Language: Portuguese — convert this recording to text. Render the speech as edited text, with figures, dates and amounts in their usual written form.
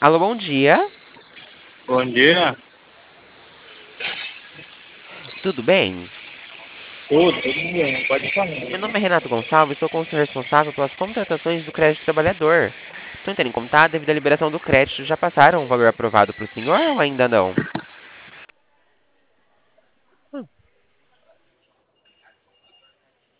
Alô, bom dia. Bom dia. Tudo bem? Tudo bem, pode falar. Meu nome é Renato Gonçalves, sou consultor responsável pelas contratações do crédito trabalhador. Estou entrando em contato devido à liberação do crédito. Já passaram o valor aprovado para o senhor ou ainda não?